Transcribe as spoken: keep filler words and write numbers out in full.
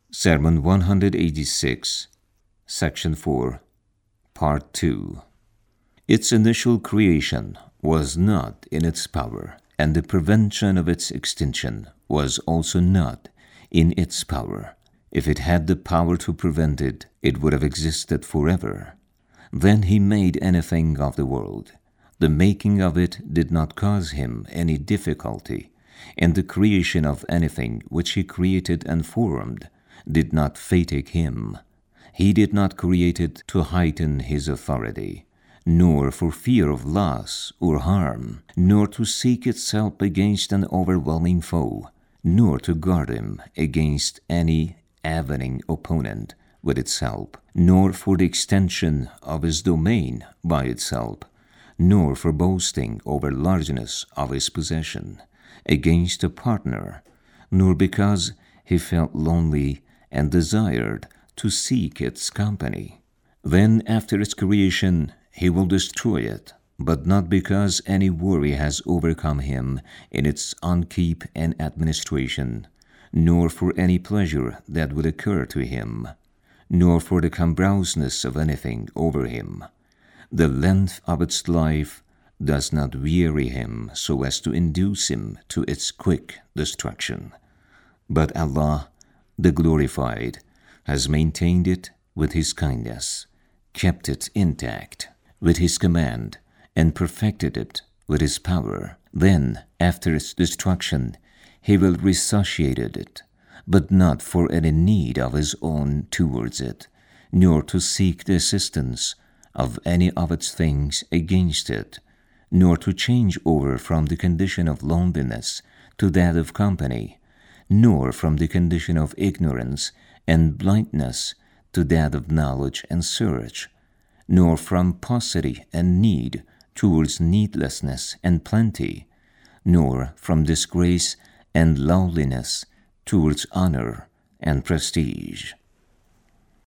Sermon one eighty-six, Section four, Part two. Its initial creation was not in its power, and the prevention of its extinction was also not in its power. If it had the power to prevent it, it would have existed forever. Then he made anything of the world. The making of it did not cause him any difficulty, and the creation of anything which he created and formed did not fatigue him. He did not create it to heighten his authority, nor for fear of loss or harm, nor to seek its help against an overwhelming foe, nor to guard him against any avenging opponent with its help, nor for the extension of his domain by its help, nor for boasting over largeness of his possession against a partner, nor because he felt lonely and desired to seek its company. Then, after its creation, he will destroy it, but not because any worry has overcome him in its upkeep and administration, nor for any pleasure that would occur to him, nor for the cumbrousness of anything over him. The length of its life does not weary him so as to induce him to its quick destruction. But Allah, the Glorified, has maintained it with His kindness, kept it intact with His command, and perfected it with His power. Then, after its destruction, He will resuscitate it, but not for any need of His own towards it, nor to seek the assistance of any of its things against it, nor to change over from the condition of loneliness to that of company, nor from the condition of ignorance and blindness to that of knowledge and search, nor from paucity and need towards needlessness and plenty, nor from disgrace and lowliness towards honor and prestige.